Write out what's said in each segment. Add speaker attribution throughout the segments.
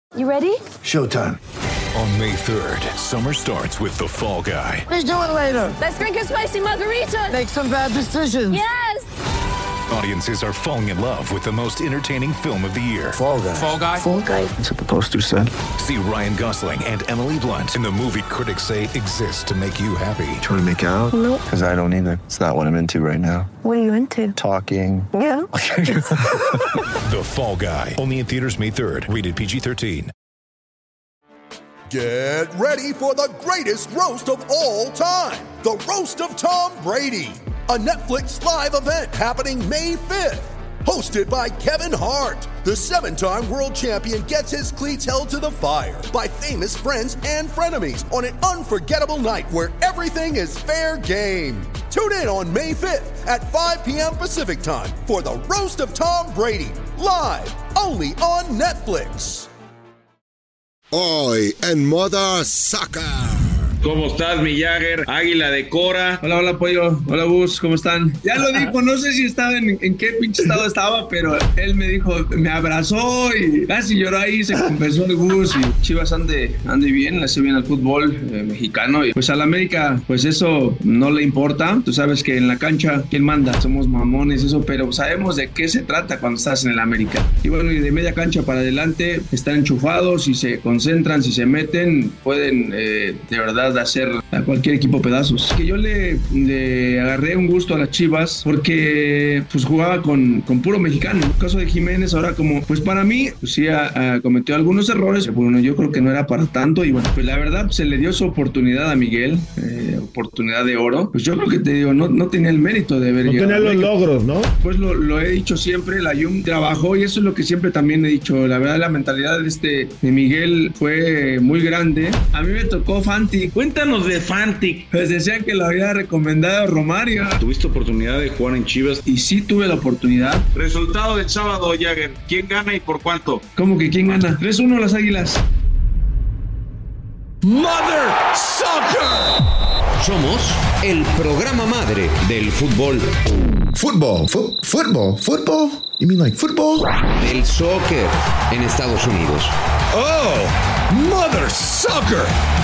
Speaker 1: You ready?
Speaker 2: Showtime.
Speaker 3: On May 3rd, summer starts with The Fall Guy.
Speaker 1: Let's do it later. Let's drink a spicy margarita.
Speaker 2: Make some bad decisions.
Speaker 1: Yes!
Speaker 3: Audiences are falling in love with the most entertaining film of the year.
Speaker 2: Fall Guy.
Speaker 3: Fall Guy?
Speaker 1: Fall guy.
Speaker 2: That's what the poster said.
Speaker 3: See Ryan Gosling and Emily Blunt in the movie critics say exists to make you happy.
Speaker 2: Trying to make it out?
Speaker 1: Nope.
Speaker 2: Because I don't either. It's not what I'm into right now.
Speaker 1: What are you into?
Speaker 2: Talking.
Speaker 1: Yeah.
Speaker 3: The Fall Guy. Only in theaters May 3rd. Rated PG-13.
Speaker 4: Get ready for the greatest roast of all time. The Roast of Tom Brady. A Netflix live event happening May 5th. Hosted by Kevin Hart. The 7-time world champion gets his cleats held to the fire by famous friends and frenemies on an unforgettable night where everything is fair game. Tune in on May 5th at 5 p.m. Pacific time for the Roast of Tom Brady. Live only on Netflix.
Speaker 5: Hoy en Moda Soccer.
Speaker 6: ¿Cómo estás, mi Jagger? Águila de Cora.
Speaker 7: Hola, Pollo. Hola, Gus. ¿Cómo están? Ya lo dijo, no sé si estaba en qué pinche estado estaba, pero él me dijo, me abrazó y casi lloró ahí, se confesó el Gus. Y Chivas ande bien, le hace bien al fútbol mexicano. Y pues al América, pues eso no le importa. Tú sabes que en la cancha, ¿quién manda? Somos mamones, eso, pero sabemos de qué se trata cuando estás en el América. Y bueno, y de media cancha para adelante, están enchufados, si se concentran, si se meten, pueden de verdad hacer a cualquier equipo pedazos. Que yo le agarré un gusto a las Chivas porque pues jugaba con puro mexicano. En el caso de Jiménez, ahora como pues para mí pues sí cometió algunos errores, pero bueno, yo creo que no era para tanto y bueno, pues la verdad pues, se le dio su oportunidad a Miguel, oportunidad de oro. Pues yo creo que te digo, no tenía el mérito de haber llegado.
Speaker 8: No tenía los logros, ¿no?
Speaker 7: Pues lo he dicho siempre, la Jung trabajó y eso es lo que siempre también he dicho. La verdad, la mentalidad de Miguel fue muy grande. A mí me tocó Fanti.
Speaker 6: Cuéntanos de Fantic.
Speaker 7: Pues decían que lo había recomendado Romario.
Speaker 6: ¿Tuviste oportunidad de jugar en Chivas?
Speaker 7: Y sí tuve la oportunidad.
Speaker 6: Resultado del sábado, Jagger. ¿Quién gana y por cuánto?
Speaker 7: ¿Cómo que quién gana? 3-1 las Águilas.
Speaker 9: Mother Soccer. Somos el programa madre del fútbol.
Speaker 5: Football? You mean like football?
Speaker 9: Del soccer en Estados Unidos.
Speaker 5: Oh, Mother Soccer.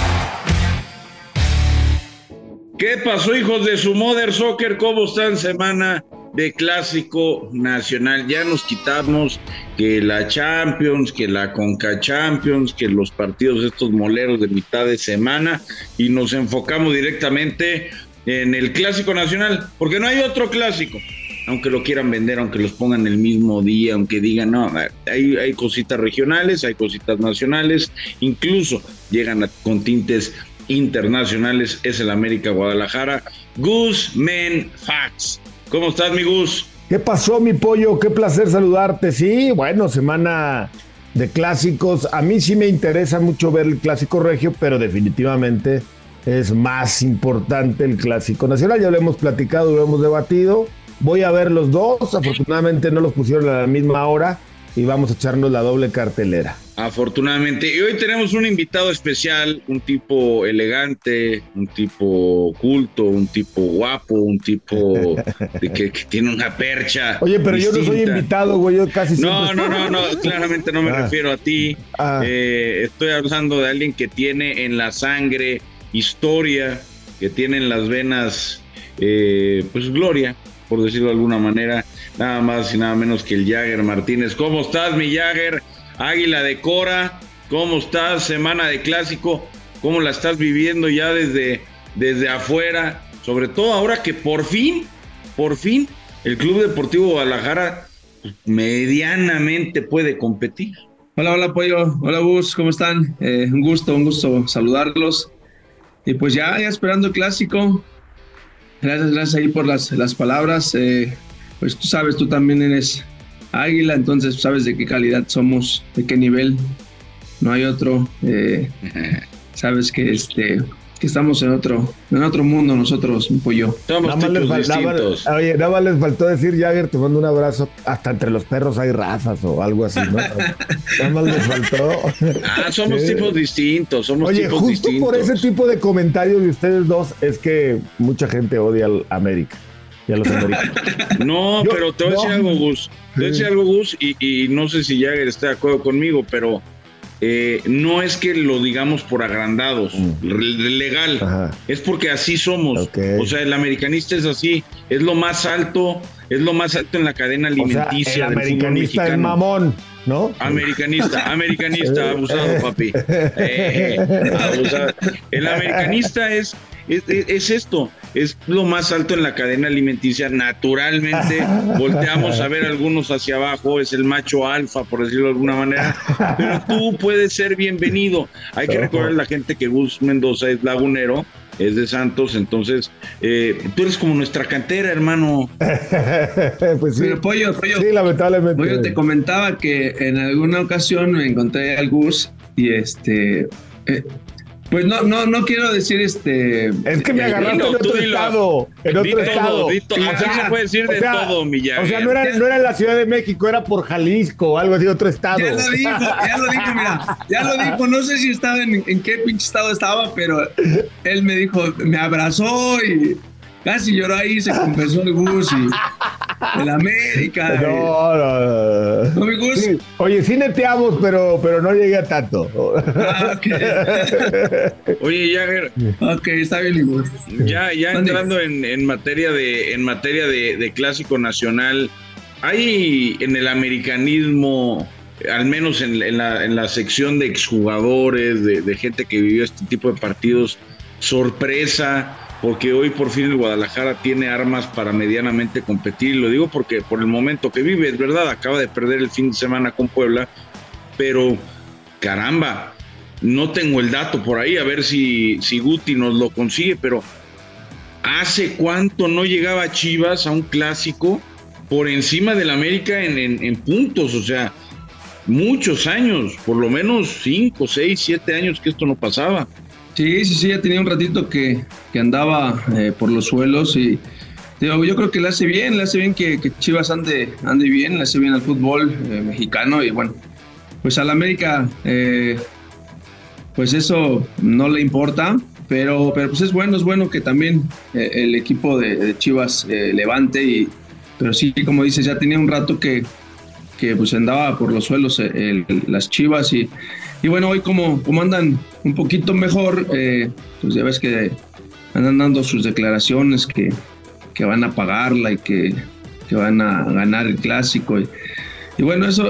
Speaker 6: ¿Qué pasó, hijos de su Mother Soccer? ¿Cómo están? Semana de Clásico Nacional. Ya nos quitamos que la Champions, que la Conca Champions, que los partidos estos moleros de mitad de semana y nos enfocamos directamente en el Clásico Nacional, porque no hay otro clásico. Aunque lo quieran vender, aunque los pongan el mismo día, aunque digan, no, hay cositas regionales, hay cositas nacionales, incluso llegan con tintes internacionales. Es el América Guadalajara. Gus Men Facts. ¿Cómo estás, mi Gus?
Speaker 8: ¿Qué pasó, mi pollo? Qué placer saludarte. Sí, bueno, semana de clásicos. A mí sí me interesa mucho ver el clásico regio, pero definitivamente es más importante el clásico nacional. Ya lo hemos platicado, lo hemos debatido. Voy a ver los dos. Afortunadamente no los pusieron a la misma hora y vamos a echarnos la doble cartelera.
Speaker 6: Afortunadamente. Y hoy tenemos un invitado especial, un tipo elegante, un tipo culto, un tipo guapo, un tipo que tiene una percha.
Speaker 8: Oye, pero
Speaker 6: distinta.
Speaker 8: yo no soy invitado, güey, yo casi
Speaker 6: No,
Speaker 8: siempre...
Speaker 6: claramente no me refiero a ti. Estoy hablando de alguien que tiene en la sangre historia, que tiene en las venas, pues gloria, por decirlo de alguna manera, nada más y nada menos que el Jagger Martínez. ¿Cómo estás, mi Jagger? Águila de Cora, ¿cómo estás? Semana de Clásico, ¿cómo la estás viviendo ya desde afuera? Sobre todo ahora que por fin, el Club Deportivo Guadalajara medianamente puede competir.
Speaker 7: Hola, Pollo. Hola, Gus. ¿Cómo están? Un gusto saludarlos. Y pues ya esperando el Clásico. Gracias ahí por las palabras. Pues tú sabes, tú también eres Águila, entonces sabes de qué calidad somos, de qué nivel, no hay otro. Sabes que estamos en otro mundo nosotros, un pollo.
Speaker 6: Somos tipos distintos.
Speaker 8: Nada más les faltó decir, Jagger, te mando un abrazo. Hasta entre los perros hay razas o algo así, ¿no? Nada más les faltó.
Speaker 6: Somos tipos distintos,
Speaker 8: Oye, justo por ese tipo de comentarios de ustedes dos es que mucha gente odia al América. Y a los americanos.
Speaker 6: No, pero te voy a decir algo, Gus. Te voy a decir algo, Gus, y no sé si Jagger está de acuerdo conmigo, pero no es que lo digamos por agrandados, legal.
Speaker 8: Ajá.
Speaker 6: Es porque así somos.
Speaker 8: Okay.
Speaker 6: O sea, el americanista es así, es lo más alto en la cadena alimenticia.
Speaker 8: O sea, el
Speaker 6: del
Speaker 8: americanista es mamón, ¿no?
Speaker 6: Americanista, abusado, papi. Abusado. El americanista es esto, es lo más alto en la cadena alimenticia. Naturalmente volteamos a ver algunos hacia abajo, es el macho alfa, por decirlo de alguna manera, pero tú puedes ser bienvenido. Hay que recordar a la gente que Gus Mendoza es lagunero, es de Santos, entonces tú eres como nuestra cantera, hermano.
Speaker 8: Pues sí.
Speaker 7: Pero Pollo,
Speaker 8: sí, lamentablemente.
Speaker 7: Pollo, te comentaba que en alguna ocasión me encontré al Gus y pues no quiero decir
Speaker 8: Es que me agarraste en otro estado. En otro estado.
Speaker 6: Aquí se puede decir de todo, Millán.
Speaker 8: O sea, no era en la Ciudad de México, era por Jalisco o algo así, otro estado.
Speaker 7: Ya lo dijo, mira. Ya lo dijo. No sé si estaba en qué pinche estado estaba, pero él me dijo, me abrazó y casi lloró ahí, se confesó el Gus y el América.
Speaker 8: No,
Speaker 7: mi Gus.
Speaker 8: Sí. Oye, sí neteamos, pero no llegué a tanto.
Speaker 7: Okay.
Speaker 6: Oye, Jagger.
Speaker 7: Ok, está bien, mi Gus.
Speaker 6: Ya entrando en materia de clásico nacional, hay en el americanismo, al menos en la sección de exjugadores, de gente que vivió este tipo de partidos, sorpresa, porque hoy por fin el Guadalajara tiene armas para medianamente competir. Lo digo porque por el momento que vive, es verdad, acaba de perder el fin de semana con Puebla, pero caramba, no tengo el dato por ahí, a ver si Guti nos lo consigue, pero ¿hace cuánto no llegaba Chivas a un clásico por encima del América en puntos? O sea, muchos años, por lo menos 5, 6, 7 años que esto no pasaba.
Speaker 7: Sí, ya tenía un ratito que andaba por los suelos y yo creo que le hace bien que Chivas ande bien, le hace bien al fútbol mexicano y bueno, pues al América pues eso no le importa, pero pues es bueno que también el equipo de Chivas levante pero sí, como dices, ya tenía un rato que pues andaba por los suelos las Chivas y bueno, hoy como andan un poquito mejor, pues ya ves que andan dando sus declaraciones que van a pagarla y que van a ganar el clásico y bueno, eso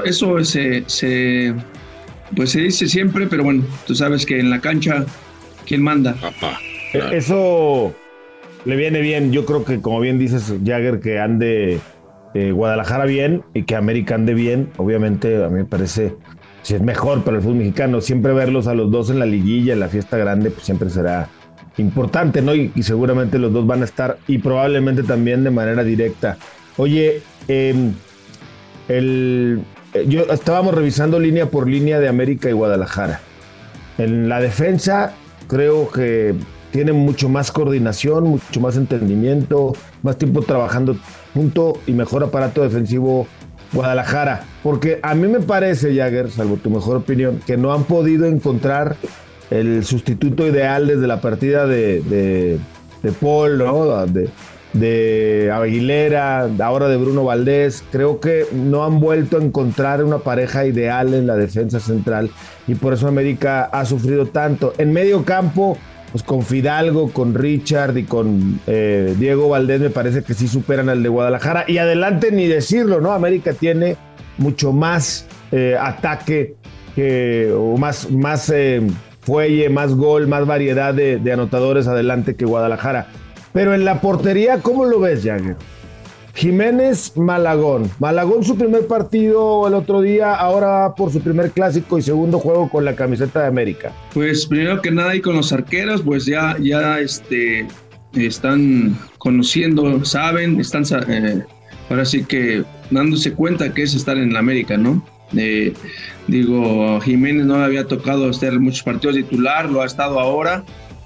Speaker 7: pues se dice siempre, pero bueno, tú sabes que en la cancha, ¿quién manda?
Speaker 6: Papá.
Speaker 8: Eso le viene bien. Yo creo que, como bien dices, Jagger, que ande Guadalajara bien y que América ande bien. Obviamente, a mí me parece, si es mejor para el fútbol mexicano, siempre verlos a los dos en la liguilla, en la fiesta grande, pues siempre será importante, ¿no? Y seguramente los dos van a estar, y probablemente también de manera directa. Oye, estábamos revisando línea por línea de América y Guadalajara. En la defensa creo que tienen mucho más coordinación, mucho más entendimiento, más tiempo trabajando junto y mejor aparato defensivo Guadalajara. Porque a mí me parece, Jagger, salvo tu mejor opinión, que no han podido encontrar el sustituto ideal desde la partida de Paul, ¿no? De Aguilera, ahora de Bruno Valdés. Creo que no han vuelto a encontrar una pareja ideal en la defensa central y por eso América ha sufrido tanto. En medio campo, pues con Fidalgo, con Richard y con Diego Valdés me parece que sí superan al de Guadalajara. Y adelante ni decirlo, ¿no? América tiene mucho más ataque, o más fuelle, más gol, más variedad de anotadores adelante que Guadalajara. Pero en la portería, ¿cómo lo ves, Jagger? Jiménez, Malagón. Malagón su primer partido el otro día, ahora por su primer clásico y segundo juego con la camiseta de América.
Speaker 7: Pues primero que nada, y con los arqueros, pues ya están conociendo, saben, están ahora sí que dándose cuenta que es estar en la América, ¿no? Jiménez no había tocado estar muchos partidos titular, lo ha estado ahora.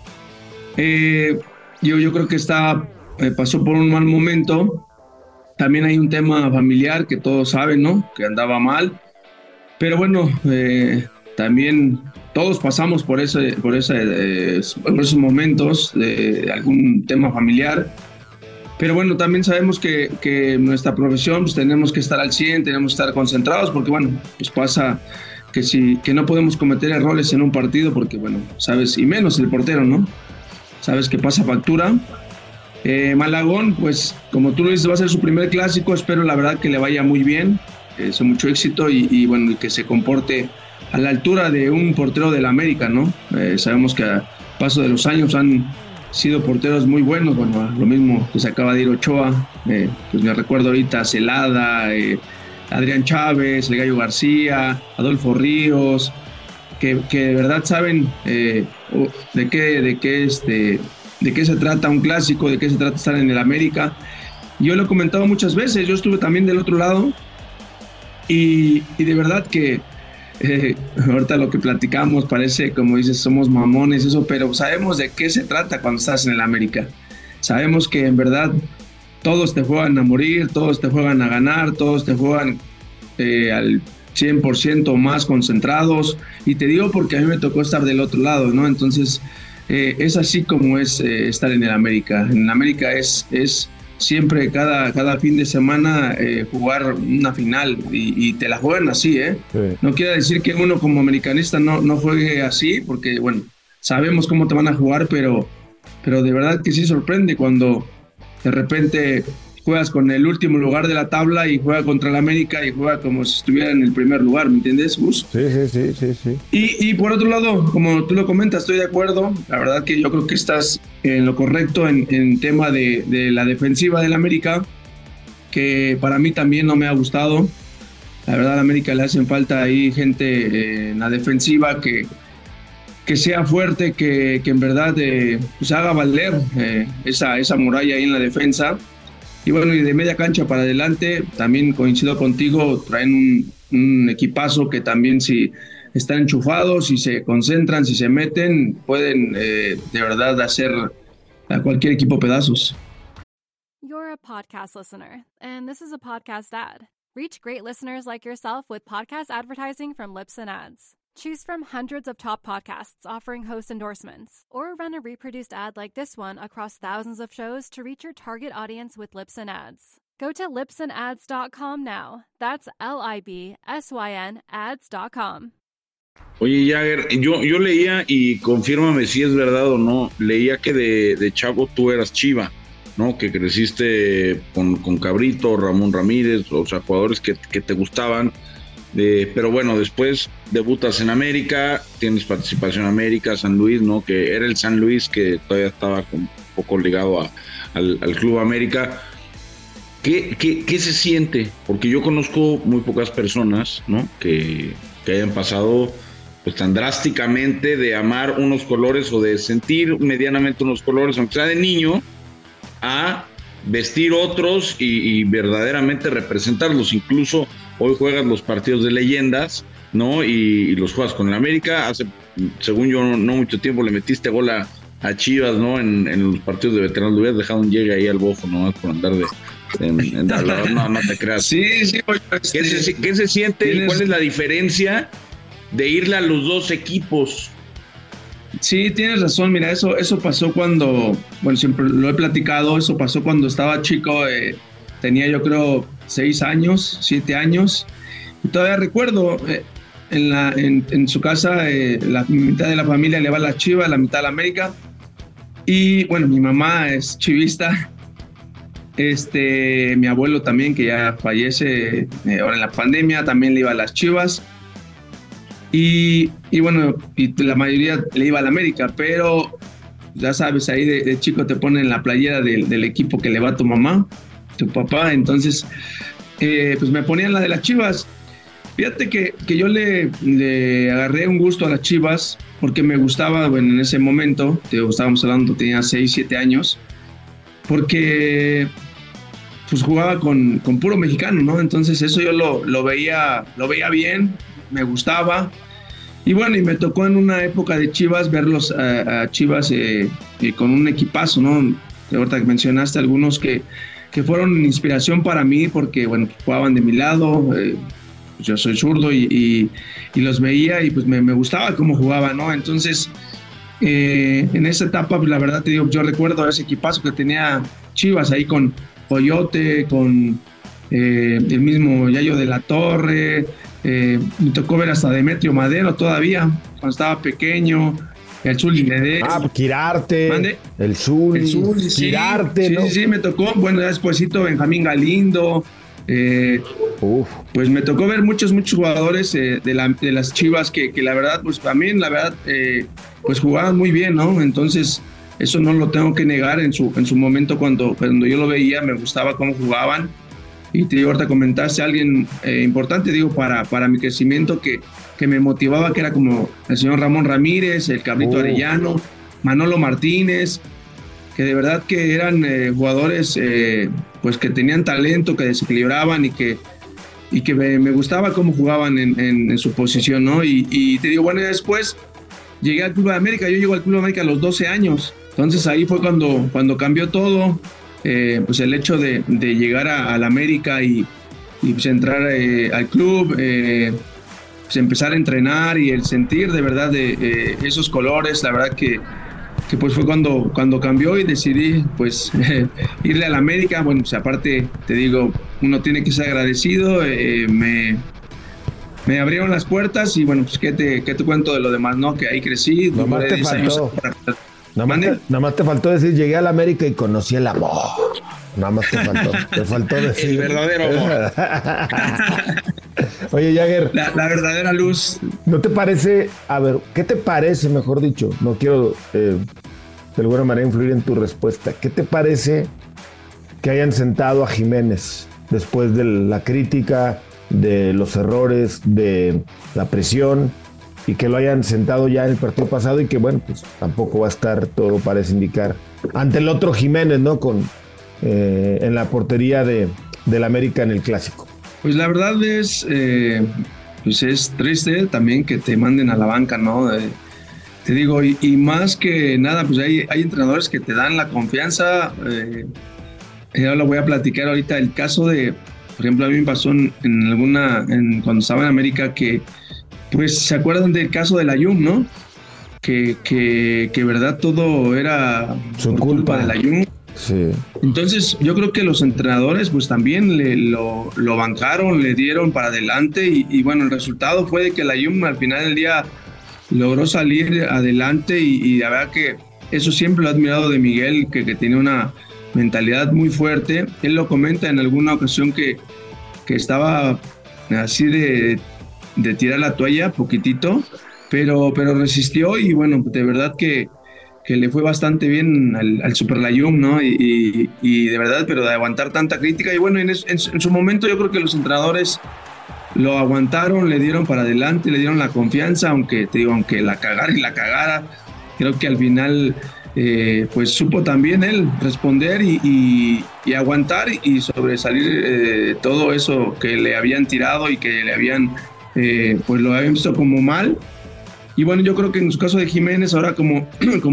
Speaker 7: Yo creo que pasó por un mal momento. También hay un tema familiar que todos saben, ¿no? Que andaba mal. Pero bueno, también todos pasamos por esos momentos de algún tema familiar. Pero bueno, también sabemos que nuestra profesión, pues tenemos que estar al 100, tenemos que estar concentrados, porque bueno, pues pasa que no podemos cometer errores en un partido porque, bueno, sabes, y menos el portero, ¿no? Sabes que pasa factura. Malagón, pues como tú lo dices, va a ser su primer clásico, espero la verdad que le vaya muy bien, mucho éxito y bueno, y que se comporte a la altura de un portero del América, ¿no? Sabemos que a paso de los años han sido porteros muy buenos, bueno, lo mismo que se acaba de ir Ochoa, pues me recuerdo ahorita a Celada, Adrián Chávez, el Gallo García, Adolfo Ríos, que de verdad saben de qué se trata un clásico, de qué se trata estar en el América. Yo lo he comentado muchas veces, yo estuve también del otro lado y de verdad que ahorita lo que platicamos parece, como dices, somos mamones, eso, pero sabemos de qué se trata cuando estás en el América. Sabemos que en verdad todos te juegan a morir, todos te juegan a ganar, todos te juegan al 100% más concentrados, y te digo porque a mí me tocó estar del otro lado, ¿no? Entonces es así como es estar en el América. En el América es siempre cada fin de semana jugar una final y te la juegan así, ¿eh? Sí. No quiere decir que uno como americanista no juegue así, porque bueno, sabemos cómo te van a jugar, pero de verdad que sí sorprende cuando de repente juegas con el último lugar de la tabla y juega contra el América y juega como si estuviera en el primer lugar, ¿me entiendes, Gus?
Speaker 8: Sí.
Speaker 7: Y por otro lado, como tú lo comentas, estoy de acuerdo. La verdad que yo creo que estás en lo correcto en tema de la defensiva del América, que para mí también no me ha gustado. La verdad, al América le hacen falta ahí gente en la defensiva que sea fuerte, que en verdad pues haga valer esa muralla ahí en la defensa. Y bueno, y de media cancha para adelante, también coincido contigo, traen un equipazo que también si están enchufados, si se concentran, si se meten, pueden de verdad hacer a cualquier equipo pedazos.
Speaker 10: You're a podcast listener, and this is a podcast ad. Reach great listeners like yourself with podcast advertising from Libsyn Ads. Choose from hundreds of top podcasts offering host endorsements, or run a reproduced ad like this one across thousands of shows to reach your target audience with Libsyn Ads. Go to libsynads.com now. That's LIBSYN ads.com.
Speaker 6: Oye, Jagger, yo leía, y confírmame si es verdad o no, leía que de chavo tú eras Chiva, ¿no? Que creciste con Cabrito, Ramón Ramírez, o sea, jugadores que te gustaban. Pero bueno, después debutas en América, tienes participación en América, San Luis, ¿no? Que era el San Luis que todavía estaba un poco ligado al Club América. ¿Qué se siente? Porque yo conozco muy pocas personas, ¿no? Que hayan pasado pues tan drásticamente de amar unos colores o de sentir medianamente unos colores, aunque sea de niño, a vestir otros y verdaderamente representarlos. Incluso hoy juegas los partidos de leyendas, ¿no? Y los juegas con el América. Hace, según yo, no mucho tiempo le metiste gol a Chivas, ¿no? En los partidos de veteranos. Le hubieras dejado un llegue ahí al bofo, ¿no? Por andar no te creas.
Speaker 7: Sí.
Speaker 6: ¿Qué se siente y cuál es la diferencia de irle a los dos equipos?
Speaker 7: Sí, tienes razón. Mira, eso pasó cuando, bueno, siempre lo he platicado, eso pasó cuando estaba chico, tenía yo creo 7 años, y todavía recuerdo, en su casa la mitad de la familia le va a las Chivas, la mitad a la América, y bueno, mi mamá es chivista, mi abuelo también, que ya fallece ahora en la pandemia, también le iba a las Chivas. Y bueno, y la mayoría le iba a la América, pero ya sabes, ahí de chico te ponen la playera del equipo que le va a tu mamá, tu papá, entonces pues me ponían la de las Chivas. Fíjate que yo le agarré un gusto a las Chivas porque me gustaba, bueno, en ese momento, estábamos hablando, tenía 6, 7 años, porque pues jugaba con puro mexicano, ¿no? Entonces eso yo lo veía bien, me gustaba. Y bueno, y me tocó en una época de Chivas verlos a Chivas con un equipazo, ¿no? Ahorita que mencionaste algunos que fueron inspiración para mí porque, bueno, jugaban de mi lado, yo soy zurdo y los veía y pues me gustaba cómo jugaban, ¿no? Entonces, en esa etapa, pues, la verdad te digo, yo recuerdo ese equipazo que tenía Chivas ahí con Coyote, con el mismo Yayo de la Torre, Me tocó ver hasta Demetrio Madero todavía, cuando estaba pequeño, el Zuli Ledesma.
Speaker 8: Quirarte, el Zuli, Quirarte,
Speaker 7: sí,
Speaker 8: ¿no?
Speaker 7: Sí, me tocó, bueno, ya despuesito Benjamín Galindo, pues me tocó ver muchos jugadores de las Chivas que la verdad, pues también, la verdad, pues jugaban muy bien, ¿no? Entonces, eso no lo tengo que negar. En su momento, cuando yo lo veía, me gustaba cómo jugaban. Y te digo, ahorita comentaste a alguien importante, digo, para mi crecimiento, que me motivaba, que era como el señor Ramón Ramírez, el Cabrito Arellano, Manolo Martínez, que de verdad que eran jugadores pues que tenían talento, que desequilibraban y que me gustaba cómo jugaban en su posición, ¿no? Y te digo, bueno, después llegué al Club de América. Yo llego al Club de América a los 12 años. Entonces ahí fue cuando cambió todo. Pues el hecho de llegar a la América y pues entrar al club, pues empezar a entrenar y el sentir de verdad de esos colores, la verdad que pues fue cuando cambió y decidí pues irle a la América. Bueno, pues aparte te digo, uno tiene que ser agradecido. Me abrieron las puertas y bueno, pues qué te cuento de lo demás, ¿no? Que ahí crecí.
Speaker 8: Nomás te faltó. Nada más te faltó decir, llegué a la América y conocí el amor. Nada más te faltó decir.
Speaker 6: El verdadero amor.
Speaker 8: Oye, Jagger.
Speaker 7: La verdadera luz.
Speaker 8: ¿No te parece, a ver, qué te parece, mejor dicho? No quiero de alguna manera influir en tu respuesta. ¿Qué te parece que hayan sentado a Jiménez después de la crítica, de los errores, de la presión, y que lo hayan sentado ya en el partido pasado y que, bueno, pues tampoco va a estar, todo parece indicar, ante el otro Jiménez, ¿no? En la portería del América en el Clásico?
Speaker 7: Pues la verdad es, pues es triste también que te manden a la banca, ¿no? Te digo, y más que nada, pues hay entrenadores que te dan la confianza. Yo lo voy a platicar ahorita, el caso de, por ejemplo, a mí me pasó cuando estaba en América que, pues, ¿se acuerdan del caso de la Jung, no? Que verdad todo era
Speaker 8: su
Speaker 7: por culpa de la Jung.
Speaker 8: Sí.
Speaker 7: Entonces yo creo que los entrenadores pues también lo bancaron, le dieron para adelante y bueno, el resultado fue de que la Jung al final del día logró salir adelante y la verdad que eso siempre lo he admirado de Miguel, que tiene una mentalidad muy fuerte. Él lo comenta en alguna ocasión que estaba así de tirar la toalla poquitito, pero resistió y bueno, de verdad que le fue bastante bien al Super Layún, ¿no? Y de verdad, pero de aguantar tanta crítica. Y bueno, en su momento yo creo que los entrenadores lo aguantaron, le dieron para adelante, le dieron la confianza, aunque la cagara, creo que al final pues supo también él responder y aguantar y sobresalir todo eso que le habían tirado y que le habían, pues lo habían visto como mal. Y bueno, yo creo que en su caso de Jiménez, ahora como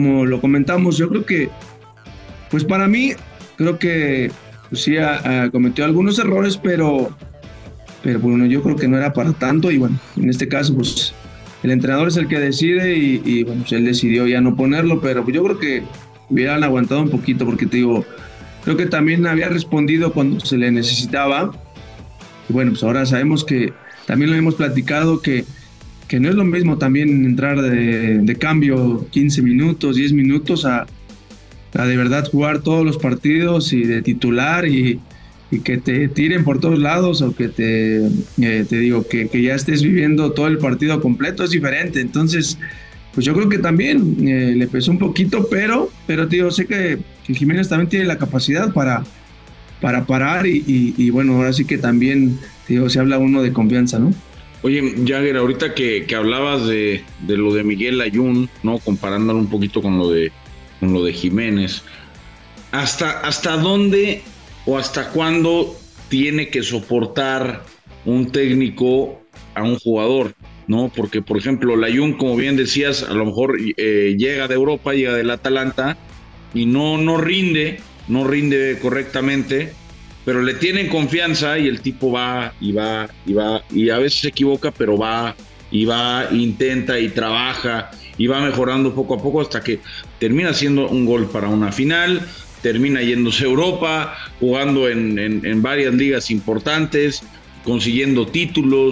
Speaker 7: lo comentamos, yo creo que, pues para mí, creo que pues sí cometió algunos errores, pero bueno, yo creo que no era para tanto. Y bueno, en este caso, pues el entrenador es el que decide y bueno, pues él decidió ya no ponerlo, pero yo creo que hubieran aguantado un poquito, porque te digo, creo que también había respondido cuando se le necesitaba. Y bueno, pues ahora sabemos que también lo hemos platicado, que no es lo mismo también entrar de cambio 15 minutos, 10 minutos a de verdad jugar todos los partidos y de titular y que te tiren por todos lados, o que te digo que ya estés viviendo todo el partido completo, es diferente. Entonces, pues yo creo que también le pesó un poquito, pero digo, sé que Jiménez también tiene la capacidad para parar y bueno, ahora sí que también, digo, se habla uno de confianza, ¿no?
Speaker 6: Oye, Jagger, ahorita que hablabas de lo de Miguel Layún, ¿no? Comparándolo un poquito con lo de Jiménez, ¿hasta dónde o hasta cuándo tiene que soportar un técnico a un jugador, ¿no? Porque, por ejemplo, Layún, como bien decías, a lo mejor llega de Europa, llega del Atalanta y no rinde correctamente, pero le tienen confianza y el tipo va y a veces se equivoca, pero va, intenta y trabaja y va mejorando poco a poco hasta que termina haciendo un gol para una final, termina yéndose a Europa, jugando en varias ligas importantes, consiguiendo títulos,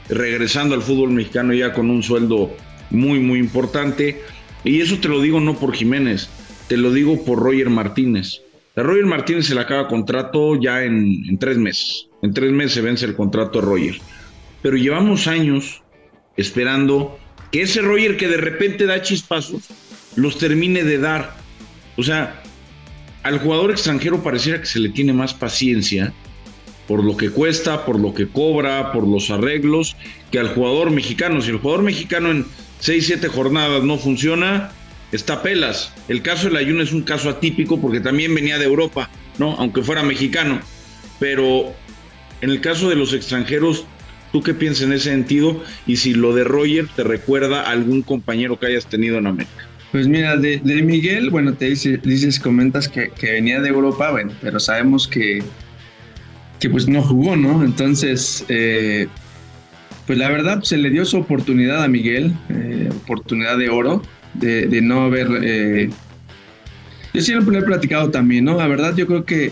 Speaker 6: regresando al fútbol mexicano ya con un sueldo muy, muy importante. Y eso te lo digo no por Jiménez, te lo digo por Roger Martínez. A Roger Martínez se le acaba contrato ya en 3 meses. En 3 meses se vence el contrato de Roger. Pero llevamos años esperando que ese Roger que de repente da chispazos, los termine de dar. O sea, al jugador extranjero pareciera que se le tiene más paciencia por lo que cuesta, por lo que cobra, por los arreglos, que al jugador mexicano. Si el jugador mexicano en 6-7 jornadas no funciona, está pelas. El caso de Layún es un caso atípico porque también venía de Europa, ¿no? Aunque fuera mexicano. Pero en el caso de los extranjeros, ¿tú qué piensas en ese sentido? Y si lo de Roger te recuerda a algún compañero que hayas tenido en América.
Speaker 7: Pues mira, de Miguel, bueno, comentas que venía de Europa, bueno, pero sabemos que pues no jugó, ¿no? Entonces, pues la verdad se le dio su oportunidad a Miguel, oportunidad de oro, de no haber... yo siempre le he platicado también, ¿no? La verdad yo creo que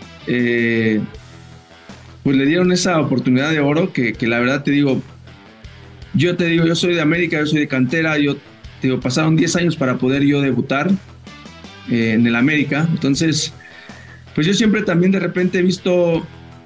Speaker 7: pues le dieron esa oportunidad de oro que la verdad yo soy de América, yo soy de cantera, pasaron 10 años para poder yo debutar en el América. Entonces, pues yo siempre también de repente he visto,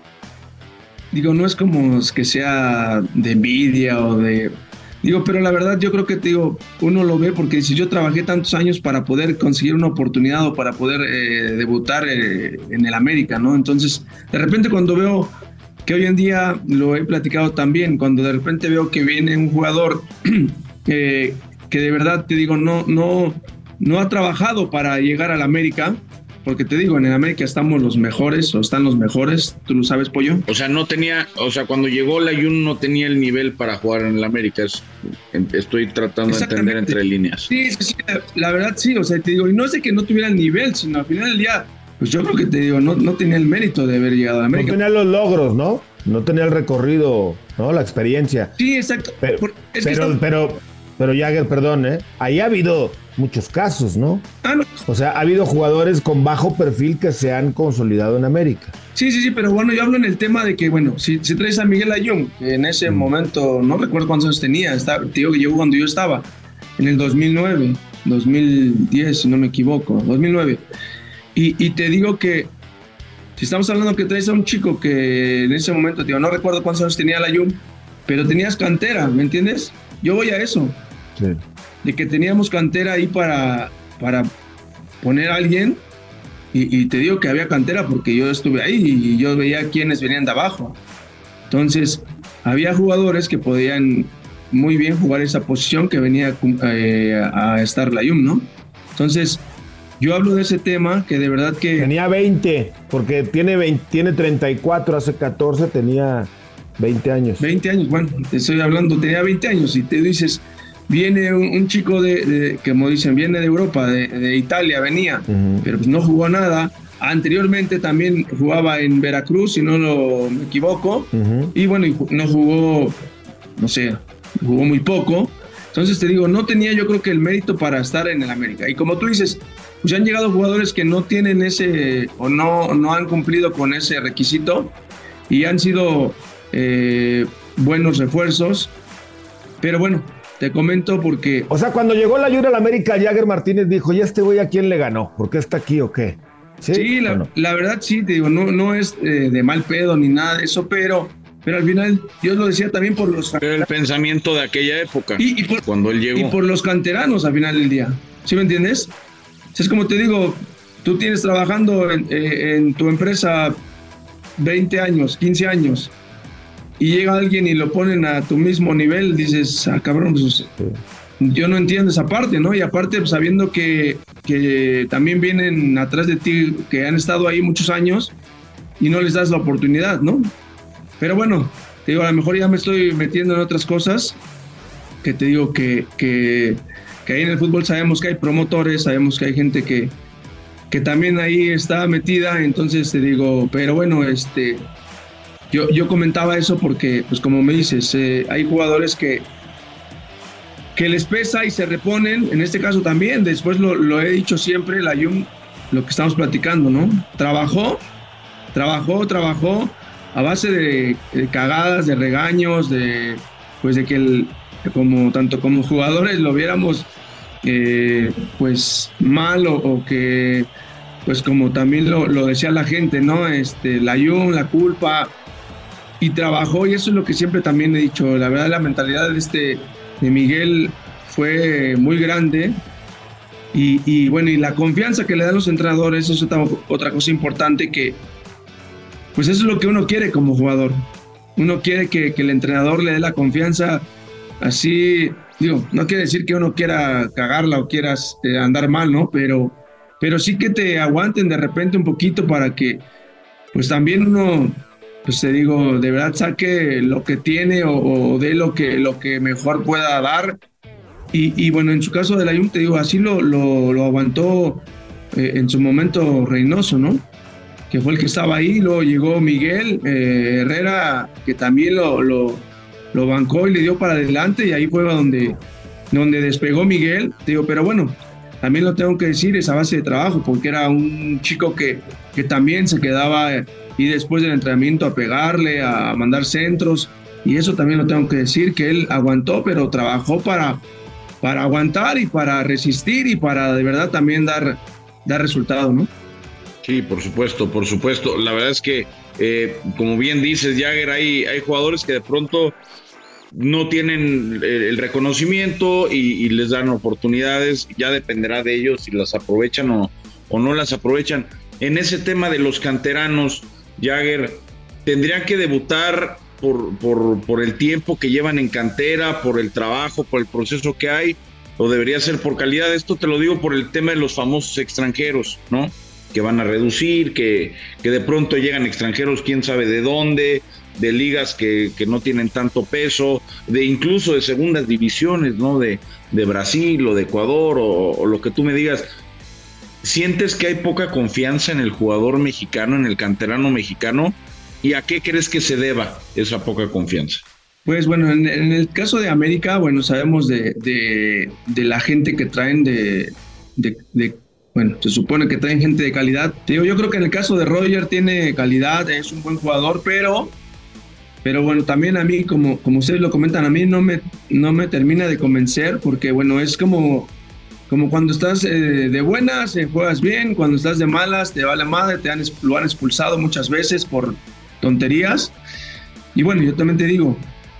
Speaker 7: no es como que sea de envidia o de... pero la verdad yo creo que uno lo ve porque si yo trabajé tantos años para poder conseguir una oportunidad o para poder debutar en el América, ¿no? Entonces, de repente cuando veo que hoy en día, lo he platicado también, cuando de repente veo que viene un jugador que de verdad no ha trabajado para llegar al América, porque en el América estamos los mejores, o están los mejores, tú lo sabes, Pollo.
Speaker 6: O sea, cuando llegó Layún no tenía el nivel para jugar en el América, estoy tratando de entender entre líneas.
Speaker 7: Sí, la verdad sí, o sea, y no es de que no tuviera el nivel, sino al final del día, pues yo creo que no tenía el mérito de haber llegado a América.
Speaker 8: No tenía los logros, ¿no? No tenía el recorrido, ¿no? La experiencia.
Speaker 7: Sí, exacto.
Speaker 8: Pero Jagger, perdón, ahí ha habido muchos casos, ¿no?
Speaker 7: No.
Speaker 8: O sea, ha habido jugadores con bajo perfil que se han consolidado en América.
Speaker 7: Sí, pero bueno, yo hablo en el tema de que, bueno, si traes a Miguel Layún, que en ese momento, no recuerdo cuántos años tenía, que llegó cuando yo estaba, en el 2009, 2010, si no me equivoco, 2009. Y te digo que, si estamos hablando que traes a un chico que en ese momento, no recuerdo cuántos años tenía Layún, pero tenías cantera, ¿me entiendes? Yo voy a eso. Sí. De que teníamos cantera ahí para poner a alguien y te digo que había cantera porque yo estuve ahí y yo veía quienes venían de abajo. Entonces, había jugadores que podían muy bien jugar esa posición que venía a estar Layún, ¿no? Entonces, yo hablo de ese tema que de verdad que...
Speaker 8: Tenía 20, porque tiene 34, hace 14 tenía 20 años.
Speaker 7: 20 años, bueno, te estoy hablando, tenía 20 años y te dices, viene un chico de como dicen, viene de Europa, de Italia, venía, pero pues no jugó nada. Anteriormente también jugaba en Veracruz, si no me equivoco, y bueno, no jugó, no sé, jugó muy poco. Entonces te digo, no tenía yo creo que el mérito para estar en el América. Y como tú dices, pues han llegado jugadores que no tienen ese, o no han cumplido con ese requisito, y han sido buenos refuerzos. Pero bueno, te comento porque...
Speaker 8: O sea, cuando llegó Layún al América, Jagger Martínez dijo, ¿y este güey a quién le ganó? ¿Por qué está aquí o qué?
Speaker 7: Sí, la verdad sí, te digo, no es de mal pedo ni nada de eso, pero al final, yo lo decía también por los...
Speaker 6: Pero el pensamiento de aquella época, cuando él llegó.
Speaker 7: Y por los canteranos al final del día, ¿sí me entiendes? Es como te digo, tú tienes trabajando en tu empresa 20 años, 15 años, y llega alguien y lo ponen a tu mismo nivel, dices, cabrón, pues, yo no entiendo esa parte, ¿no? Y aparte, pues, sabiendo que también vienen atrás de ti, que han estado ahí muchos años, y no les das la oportunidad, ¿no? Pero bueno, te digo, a lo mejor ya me estoy metiendo en otras cosas, que te digo que ahí en el fútbol sabemos que hay promotores, sabemos que hay gente que también ahí está metida, entonces te digo, pero bueno, yo comentaba eso porque, pues como me dices, hay jugadores que les pesa y se reponen, en este caso también, después lo he dicho siempre, Layún, lo que estamos platicando, ¿no? Trabajó, a base de cagadas, de regaños, de que tanto como jugadores lo viéramos pues mal o que pues como también lo decía la gente, ¿no? La culpa, y trabajó, y eso es lo que siempre también he dicho. La verdad, la mentalidad de Miguel fue muy grande, y bueno, y la confianza que le dan los entrenadores, eso es otra cosa importante, que pues eso es lo que uno quiere como jugador. Uno quiere que el entrenador le dé la confianza. Así, digo, no quiere decir que uno quiera cagarla o quieras andar mal, ¿no? Pero sí que te aguanten de repente un poquito para que, pues también uno, pues te digo, de verdad saque lo que tiene o dé lo que mejor pueda dar. Y bueno, en su caso de Layún, te digo, así lo aguantó en su momento Reynoso, ¿no? Que fue el que estaba ahí. Luego llegó Miguel Herrera, que también lo bancó y le dio para adelante, y ahí fue donde despegó Miguel. Te digo, pero bueno, también lo tengo que decir, es a base de trabajo, porque era un chico que también se quedaba y después del entrenamiento a pegarle, a mandar centros, y eso también lo tengo que decir, que él aguantó, pero trabajó para aguantar y para resistir y para de verdad también dar resultado, ¿no?
Speaker 6: Sí, por supuesto. La verdad es que, como bien dices, Jagger, hay jugadores que de pronto no tienen el reconocimiento y les dan oportunidades. Ya dependerá de ellos si las aprovechan o no las aprovechan. En ese tema de los canteranos, Jagger, ¿tendrían que debutar por el tiempo que llevan en cantera, por el trabajo, por el proceso que hay, o debería ser por calidad? Esto te lo digo por el tema de los famosos extranjeros, ¿no? Que van a reducir, que de pronto llegan extranjeros, quién sabe de dónde, de ligas que no tienen tanto peso, incluso de segundas divisiones, ¿no? De Brasil o de Ecuador o lo que tú me digas. ¿Sientes que hay poca confianza en el jugador mexicano, en el canterano mexicano? ¿Y a qué crees que se deba esa poca confianza?
Speaker 7: Pues bueno, en el caso de América, bueno, sabemos de la gente que traen bueno, se supone que traen gente de calidad. Te digo, yo creo que en el caso de Roger tiene calidad, es un buen jugador, pero bueno, también a mí, como ustedes lo comentan, a mí no me termina de convencer, porque bueno, es como cuando estás de buenas, juegas bien, cuando estás de malas, te vale madre, lo han expulsado muchas veces por tonterías. Y bueno, yo también te digo,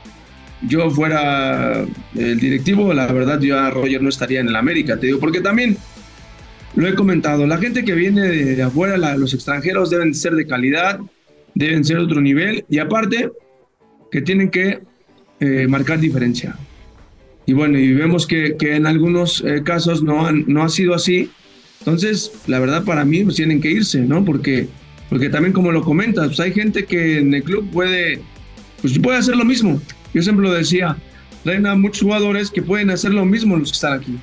Speaker 7: yo fuera el directivo, la verdad yo a Roger no estaría en el América, te digo, porque también lo he comentado, la gente que viene de afuera, los extranjeros deben ser de calidad, deben ser de otro nivel, y aparte que tienen que marcar diferencia. Y bueno, y vemos que en algunos casos no ha sido así. Entonces, la verdad para mí pues tienen que irse, ¿no? Porque también, como lo comentas, pues hay gente que en el club puede hacer lo mismo. Yo siempre lo decía, traen a muchos jugadores que pueden hacer lo mismo los que están aquí.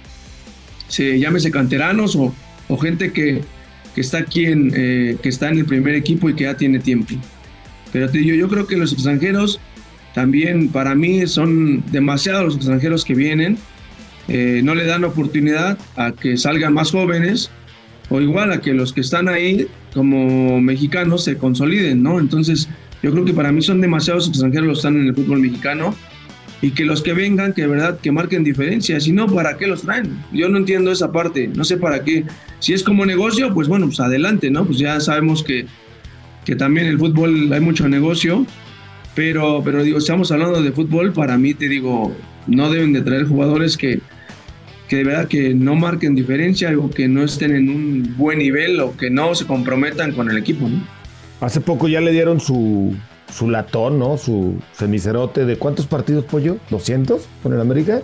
Speaker 7: Llámese canteranos o gente que está aquí que está en el primer equipo y que ya tiene tiempo. Pero te digo, yo creo que los extranjeros también, para mí, son demasiados los extranjeros que vienen. No le dan oportunidad a que salgan más jóvenes, o igual a que los que están ahí como mexicanos se consoliden, ¿no? Entonces yo creo que para mí son demasiados extranjeros los que están en el fútbol mexicano, y que los que vengan, que de verdad que marquen diferencia. Si no, ¿para qué los traen? Yo no entiendo esa parte, no sé para qué. Si es como negocio, pues bueno, pues adelante, ¿no? Pues ya sabemos que también en el fútbol hay mucho negocio, pero digo, estamos hablando de fútbol, para mí te digo, no deben de traer jugadores que de verdad que no marquen diferencia, o que no estén en un buen nivel, o que no se comprometan con el equipo, ¿no?
Speaker 8: Hace poco ya le dieron su latón, ¿no? Su cemicerote de ¿cuántos partidos, Pollo? ¿200 con el América?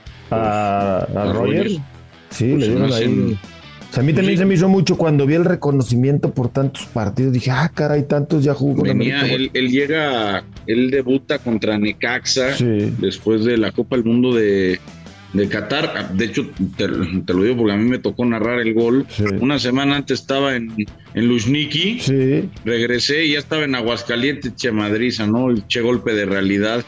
Speaker 8: A Roger. Sí, pues le dieron ahí. O sea, a mí también se me hizo mucho cuando vi el reconocimiento por tantos partidos. Dije, caray, tantos ya jugó con América.
Speaker 6: Él debuta contra Necaxa, sí, después de la Copa del Mundo de Qatar. De hecho, te lo digo porque a mí me tocó narrar el gol. Sí. Una semana antes estaba en Luzhniki. Sí. Regresé y ya estaba en Aguascalientes, Madriza, ¿no? El golpe de realidad.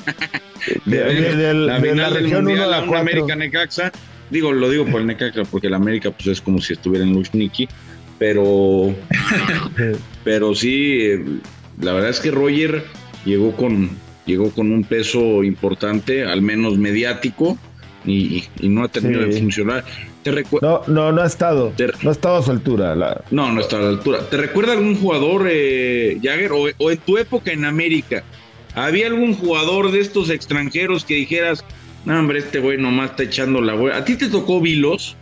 Speaker 6: La final del Mundial, la América Necaxa. Lo digo por el Necaxa porque el América pues es como si estuviera en Luzhniki, pero sí, La verdad es que Roger llegó con un peso importante, al menos mediático, y no ha terminado de funcionar.
Speaker 8: No ha estado. No ha estado a su altura.
Speaker 6: No está a la altura. ¿Te recuerda algún jugador, Jagger, o en tu época en América? ¿Había algún jugador de estos extranjeros que dijeras, no, hombre, este güey nomás está echando la güey? ¿A ti te tocó Vilos?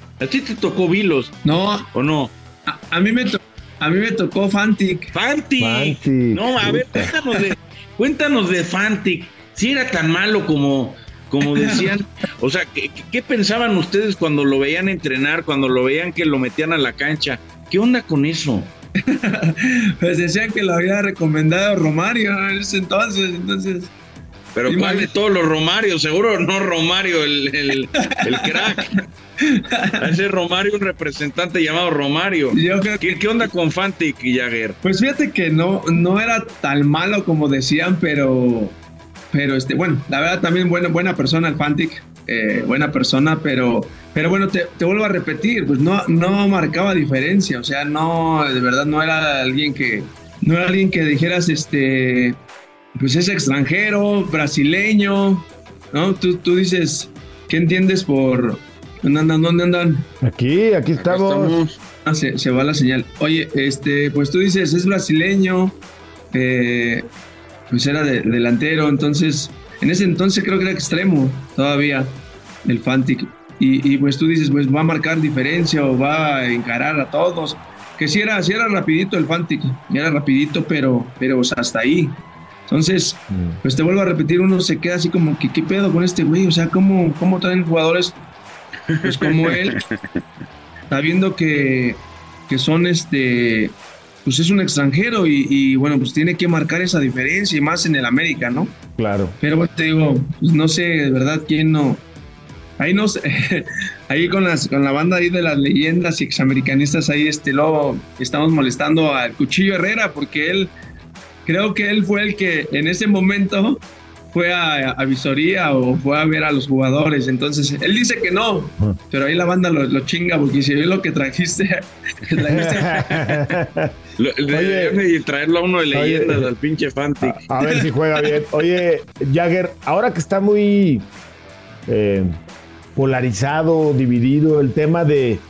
Speaker 7: No.
Speaker 6: ¿O no?
Speaker 7: A mí me tocó Fantic.
Speaker 6: Fantic. No, a ver, cuéntanos de Fantic. Si era tan malo como decían. O sea, ¿qué pensaban ustedes cuando lo veían entrenar, cuando lo veían que lo metían a la cancha? ¿Qué onda con eso?
Speaker 7: Pues decían que lo había recomendado Romario en ese entonces.
Speaker 6: Pero ¿cuál de todos los Romarios? Seguro no Romario, el crack. Ese Romario, un representante llamado Romario. ¿Qué onda con Fantic y Jagger?
Speaker 7: Pues fíjate que no era tan malo como decían, pero bueno, la verdad también buena persona el Fantic, buena persona, pero bueno, te vuelvo a repetir, pues no marcaba diferencia, o sea, no, de verdad no era alguien que dijeras, pues es extranjero, brasileño, ¿no? Tú dices, ¿qué entiendes por dónde andan?
Speaker 8: Aquí estamos.
Speaker 7: Ah, se va la señal. Oye, pues tú dices, es brasileño, pues era delantero, entonces, en ese entonces creo que era extremo todavía, el Fantic, y pues tú dices, pues va a marcar diferencia o va a encarar a todos, que sí era rapidito el Fantic, era rapidito, pero o sea, hasta ahí. Entonces, pues te vuelvo a repetir, uno se queda así como que ¿qué pedo con este güey? O sea, ¿cómo traen jugadores pues como él, sabiendo que son pues es un extranjero y bueno, pues tiene que marcar esa diferencia y más en el América, ¿no?
Speaker 8: Claro.
Speaker 7: Pero bueno, te digo, pues no sé de verdad quién no. Ahí no sé, ahí con la banda ahí de las leyendas y examericanistas ahí luego estamos molestando al Cuchillo Herrera porque creo que él fue el que en ese momento fue a visoría o fue a ver a los jugadores, entonces él dice que no, pero ahí la banda lo chinga porque si es lo que trajiste.
Speaker 6: Oye, traerlo a uno de leyendas, al pinche Fantic.
Speaker 8: A ver si juega bien. Oye, Jagger, ahora que está muy polarizado, dividido el tema de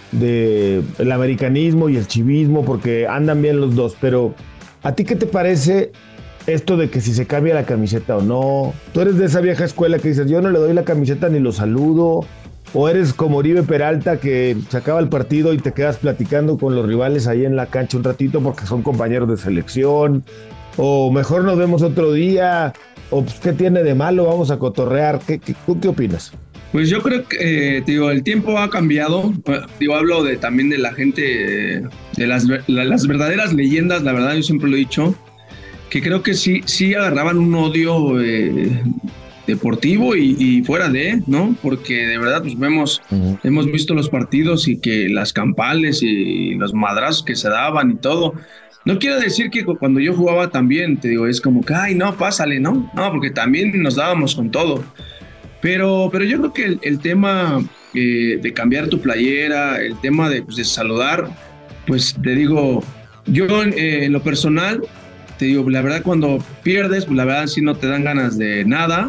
Speaker 8: el americanismo y el chivismo, porque andan bien los dos, pero ¿a ti qué te parece esto de que si se cambia la camiseta o no? ¿Tú eres de esa vieja escuela que dices, yo no le doy la camiseta ni lo saludo? ¿O eres como Oribe Peralta que se acaba el partido y te quedas platicando con los rivales ahí en la cancha un ratito porque son compañeros de selección? ¿O mejor nos vemos otro día? ¿O pues, qué tiene de malo? Vamos a cotorrear. ¿Tú qué opinas?
Speaker 7: Pues yo creo que, el tiempo ha cambiado. Hablo también de la gente, de las verdaderas leyendas, la verdad, yo siempre lo he dicho, que creo que sí agarraban un odio deportivo y fuera ¿no? Porque de verdad pues hemos visto los partidos y que las campales y los madrazos que se daban y todo. No quiero decir que cuando yo jugaba también, es como que, ay, no, pásale, ¿no? No, porque también nos dábamos con todo. Pero yo creo que el tema de cambiar tu playera, el tema de saludar, pues te digo, yo en lo personal, te digo, la verdad cuando pierdes, pues la verdad sí no te dan ganas de nada,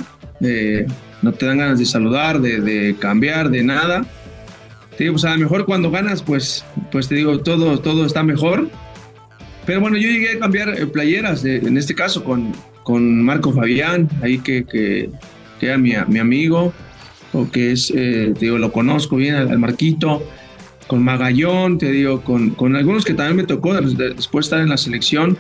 Speaker 7: no te dan ganas de saludar, de cambiar, de nada. Te digo, pues a lo mejor cuando ganas, pues te digo, todo está mejor. Pero bueno, yo llegué a cambiar playeras, en este caso con Marco Fabián, ahí que era mi amigo, o que es, te digo, lo conozco bien, al Marquito, con Magallón, te digo, con algunos que también me tocó después estar en la selección,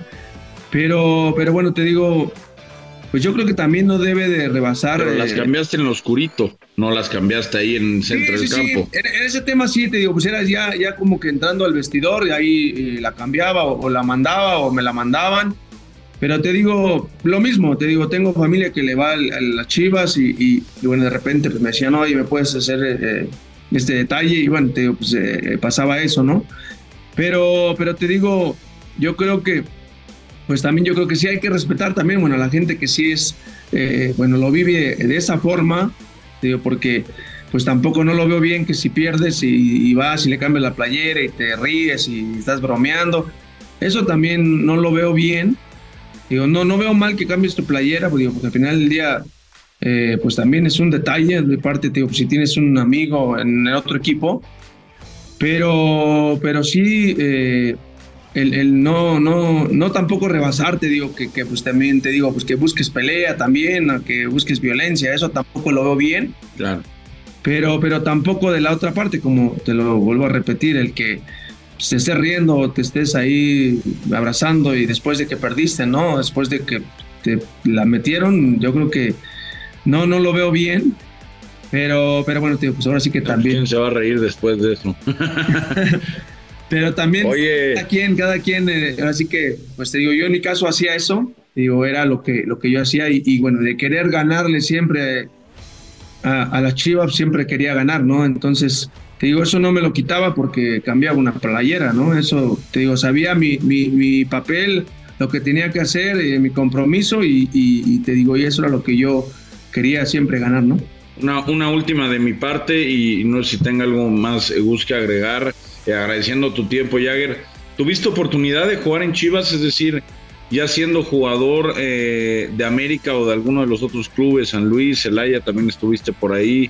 Speaker 7: pero bueno, te digo, pues yo creo que también no debe de rebasar.
Speaker 6: Pero las cambiaste en lo oscurito, no las cambiaste ahí en el centro del campo.
Speaker 7: Sí. En ese tema sí, te digo, pues era ya como que entrando al vestidor, y ahí la cambiaba o la mandaba o me la mandaban. Pero te digo, lo mismo, te digo, tengo familia que le va a las Chivas y bueno, de repente pues me decían, oye, ¿me puedes hacer este detalle? Y bueno, te digo, pues pasaba eso, ¿no? Pero te digo, yo creo que, pues también yo creo que sí hay que respetar también, bueno, a la gente que sí es, bueno, lo vive de esa forma, te digo, porque pues tampoco no lo veo bien que si pierdes y vas y le cambias la playera y te ríes y estás bromeando, eso también no lo veo bien. Digo, no veo mal que cambies tu playera, porque al final del día, pues también es un detalle de parte, digo, si tienes un amigo en el otro equipo, pero sí, el no tampoco rebasarte, digo, que pues también te digo, pues que busques pelea también, que busques violencia, eso tampoco lo veo bien.
Speaker 6: Claro.
Speaker 7: Pero tampoco de la otra parte, como te lo vuelvo a repetir, el que te estés riendo o te estés ahí abrazando y después de que perdiste, ¿no? Después de que te la metieron, yo creo que no lo veo bien. Pero bueno, tío, pues ahora sí que también.
Speaker 6: ¿Quién se va a reír después de eso?
Speaker 7: Pero también,
Speaker 6: Oye,
Speaker 7: cada quien, ahora sí que, pues te digo, yo en mi caso hacía eso, digo, era lo que yo hacía y bueno, de querer ganarle siempre a las Chivas, siempre quería ganar, ¿no? Entonces, te digo, eso no me lo quitaba porque cambiaba una playera, ¿no? Eso, te digo, sabía mi papel, lo que tenía que hacer, mi compromiso y te digo, y eso era lo que yo quería siempre ganar, ¿no?
Speaker 6: Una última de mi parte y no sé si tenga algo más Gus que agregar, agradeciendo tu tiempo, Jagger. ¿Tuviste oportunidad de jugar en Chivas? Es decir, ya siendo jugador de América o de alguno de los otros clubes, San Luis, Celaya, también estuviste por ahí.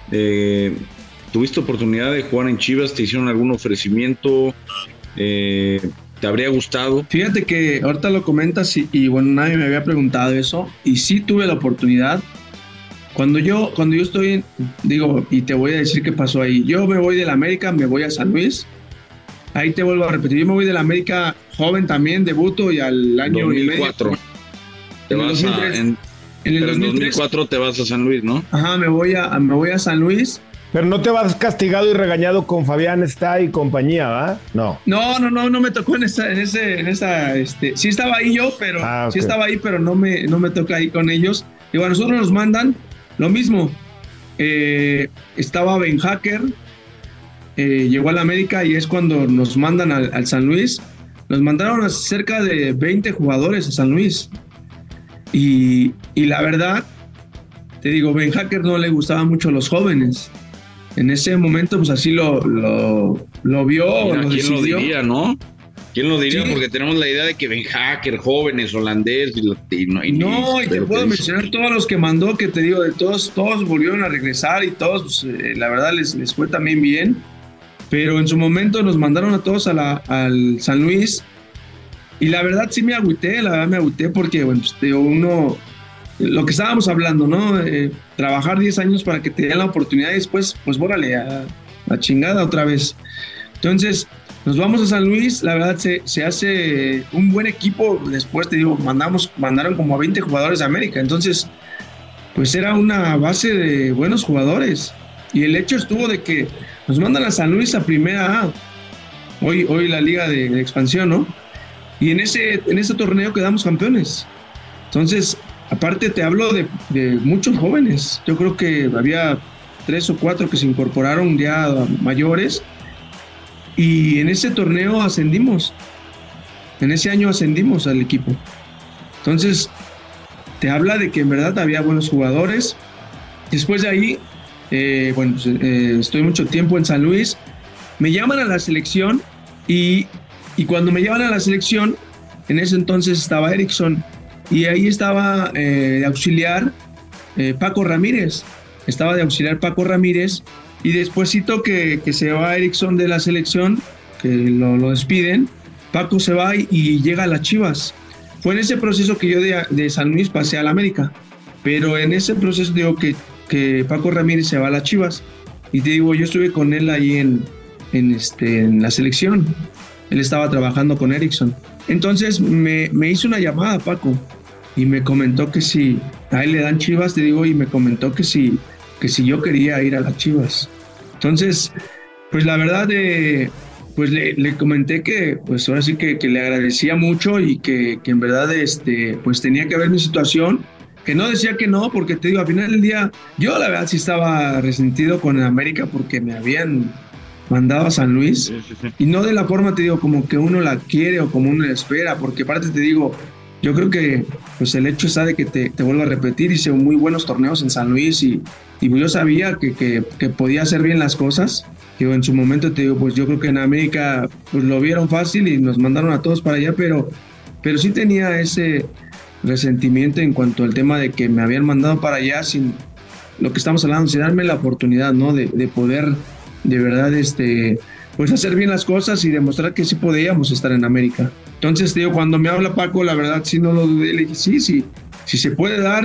Speaker 6: ¿Tuviste oportunidad de jugar en Chivas? ¿Te hicieron algún ofrecimiento? ¿Te habría gustado?
Speaker 7: Fíjate que ahorita lo comentas y bueno, nadie me había preguntado eso y sí tuve la oportunidad. Cuando yo estoy, digo, y te voy a decir qué pasó ahí. Yo me voy del América, me voy a San Luis. Ahí te vuelvo a repetir. Yo me voy del América joven también, debuto y al año
Speaker 6: 2004.
Speaker 7: Y medio. En el
Speaker 6: 2004 te vas a San Luis, ¿no?
Speaker 7: Ajá, me voy a San Luis.
Speaker 8: Pero no te vas castigado y regañado con Fabián Está y compañía, ¿va? No
Speaker 7: me tocó en esa, sí estaba ahí yo, pero
Speaker 8: okay.
Speaker 7: Sí estaba ahí, pero no me toca ahí con ellos. Y bueno, nosotros nos mandan lo mismo. Estaba Ben Hacker, llegó a la América y es cuando nos mandan al San Luis. Nos mandaron a cerca de 20 jugadores a San Luis. Y la verdad, te digo, Ben Hacker no le gustaban mucho los jóvenes. En ese momento, pues así lo vio.
Speaker 6: Mira,
Speaker 7: lo
Speaker 6: ¿quién
Speaker 7: decidió.
Speaker 6: lo diría, no? ¿Quién lo diría?
Speaker 7: Sí.
Speaker 6: Porque tenemos la idea de que Ben Hacker, jóvenes, holandés, y
Speaker 7: te puedo mencionar todos los que mandó, que te digo, de todos volvieron a regresar y todos, pues, la verdad, les fue también bien. Pero en su momento nos mandaron a todos al San Luis y la verdad sí me agüité, porque, bueno, pues, te digo, lo que estábamos hablando, ¿no? Trabajar 10 años para que te den la oportunidad y después, pues, bórale, a chingada otra vez. Entonces, nos vamos a San Luis, la verdad se hace un buen equipo. Después, te digo, mandaron como a 20 jugadores de América. Entonces, pues era una base de buenos jugadores. Y el hecho estuvo de que nos mandan a San Luis a Primera A. Hoy la liga de expansión, ¿no? Y en ese torneo quedamos campeones. Entonces, aparte te hablo de muchos jóvenes. Yo creo que había 3 o 4 que se incorporaron ya mayores. Y en ese torneo ascendimos. En ese año ascendimos al equipo. Entonces, te habla de que en verdad había buenos jugadores. Después de ahí, estoy mucho tiempo en San Luis. Me llaman a la selección y cuando me llaman a la selección, en ese entonces estaba Erickson. Y ahí estaba de auxiliar Paco Ramírez. Estaba de auxiliar Paco Ramírez. Y despuésito que se va Erickson de la selección, que lo despiden, Paco se va y llega a las Chivas. Fue en ese proceso que yo de San Luis pasé a la América. Pero en ese proceso digo que Paco Ramírez se va a las Chivas. Y te digo, yo estuve con él ahí en la selección. Él estaba trabajando con Erickson. Entonces me hizo una llamada Paco y me comentó que si a él le dan Chivas, te digo, y me comentó que si yo quería ir a las Chivas. Entonces, pues la verdad, pues le comenté que pues ahora sí que le agradecía mucho y que en verdad pues tenía que ver mi situación, que no decía que no, porque te digo, al final del día, yo la verdad sí estaba resentido con América porque me habían mandado a San Luis, sí. Y no de la forma, te digo, como que uno la quiere o como uno la espera, porque aparte te digo, yo creo que pues el hecho está de que te vuelvo a repetir, hice muy buenos torneos en San Luis y yo sabía que podía hacer bien las cosas. Digo, en su momento te digo, pues yo creo que en América pues lo vieron fácil y nos mandaron a todos para allá, pero sí tenía ese resentimiento en cuanto al tema de que me habían mandado para allá sin lo que estamos hablando, sin darme la oportunidad, ¿no? De poder de verdad pues hacer bien las cosas y demostrar que sí podíamos estar en América. Entonces, te digo, cuando me habla Paco, la verdad sí no lo dudé, le dije sí se puede dar,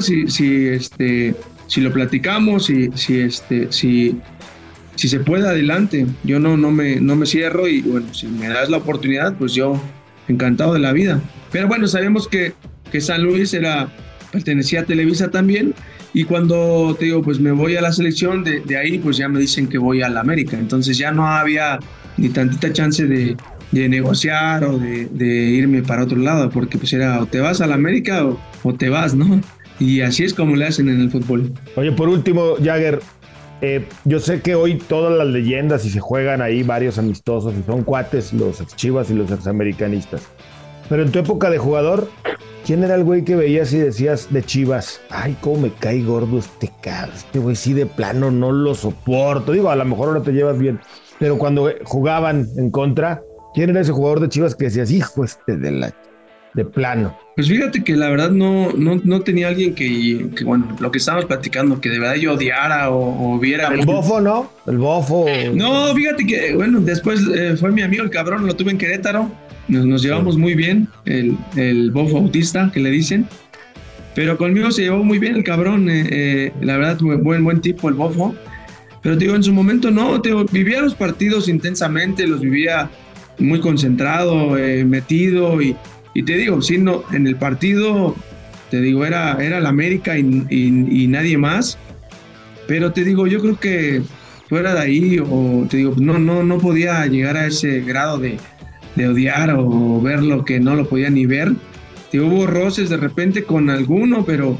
Speaker 7: si lo platicamos, si se puede, adelante. Yo no me cierro y bueno, si me das la oportunidad, pues yo encantado de la vida. Pero bueno, sabemos que San Luis pertenecía a Televisa también, y cuando te digo, pues me voy a la selección, de ahí pues ya me dicen que voy a la América. Entonces ya no había ni tantita chance de negociar o de irme para otro lado, porque pues era o te vas a la América o te vas, ¿no? Y así es como le hacen en el fútbol.
Speaker 8: Oye, por último, Jagger, yo sé que hoy todas las leyendas y se juegan ahí varios amistosos y son cuates, los ex Chivas y los ex americanistas. Pero en tu época de jugador, ¿quién era el güey que veías y decías de Chivas? Ay, cómo me cae gordo este güey, sí de plano no lo soporto. Digo, a lo mejor ahora te llevas bien, pero cuando jugaban en contra, ¿quién era ese jugador de Chivas que decías, hijo, de plano?
Speaker 7: Pues fíjate que la verdad no tenía alguien que bueno, lo que estábamos platicando, que de verdad yo odiara o viera.
Speaker 8: El Bofo, ¿no? El Bofo.
Speaker 7: No, fíjate que, bueno, después fue mi amigo el cabrón, lo tuve en Querétaro, nos llevamos muy bien, el Bofo autista, que le dicen, pero conmigo se llevó muy bien el cabrón, la verdad, buen tipo el Bofo, pero te digo, en su momento no, vivía los partidos intensamente, los vivía muy concentrado, metido, y te digo, sí, no, en el partido, te digo, era la América y nadie más, pero te digo, yo creo que fuera de ahí, o te digo, no podía llegar a ese grado de odiar o ver lo que no lo podía ni ver. Te digo, hubo roces de repente con alguno, pero